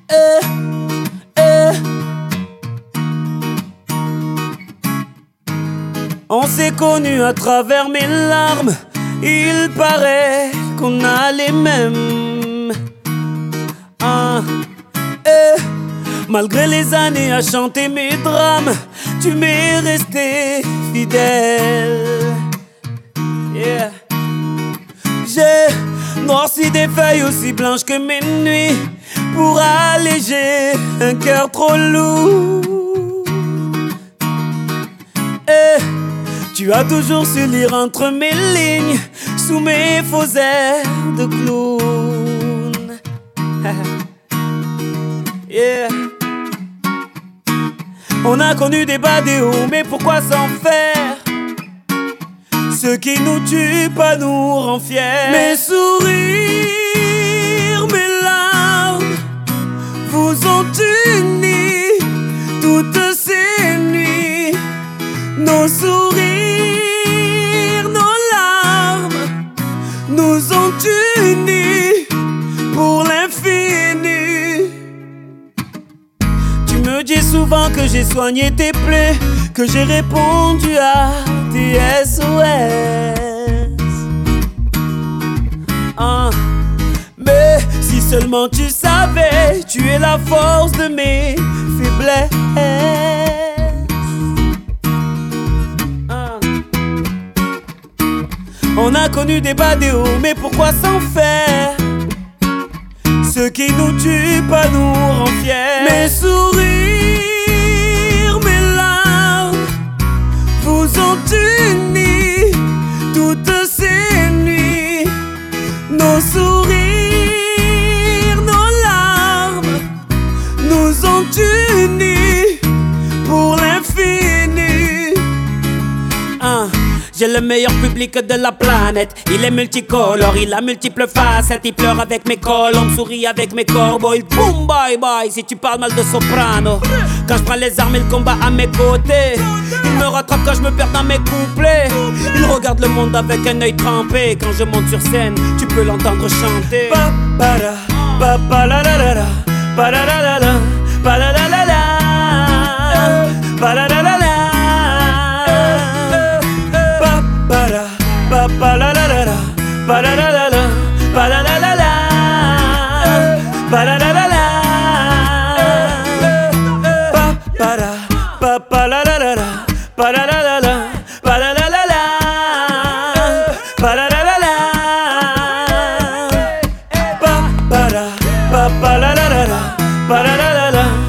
Eh, eh. On s'est connus à travers mes larmes. Il paraît qu'on a les mêmes. Malgré les années à chanter mes drames, tu m'es resté fidèle. Yeah. J'ai noirci des feuilles aussi blanches que mes nuits pour alléger un cœur trop lourd. Et tu as toujours su lire entre mes lignes, sous mes faux airs de clown. Yeah. On a connu des bas, des hauts, mais pourquoi s'en faire? Ce qui nous tue pas nous rend fiers. Mes sourires, mes larmes vous ont unis toutes ces nuits. Nos sourires, nos larmes nous ont unis pour l'infini. Tu me dis souvent que j'ai soigné tes plaies, que j'ai répondu à tes SOS. Mais si seulement tu savais, tu es la force de mes faiblesses. On a connu des bas, des hauts, mais pourquoi s'en faire? Ce qui nous tue pas nous rend fiers. Mes sourires, mes larmes vous ont unis toutes ces nuits. Nos sourires, nos larmes nous ont unis pour l'infini. J'ai le meilleur public de la planète. Il est multicolore, il a multiples facettes. Il pleure avec mes colombes, sourit avec mes corbeaux. Il boum bye bye si tu parles mal de soprano. Quand je prends les armes et le combat à mes côtés, il me rattrape quand je me perds dans mes couplets. Il regarde le monde avec un œil trempé. Quand je monte sur scène, tu peux l'entendre chanter. Pa pa la pa pa la la la la pa la la la la pa la la la la pa la la la la. Pa la la la la, pa la la la la, pa la la la la, pa la la la la, pa la la la la, pa la la la la, pa la la la la, pa la la la la, pa la la la la, pa la la la la.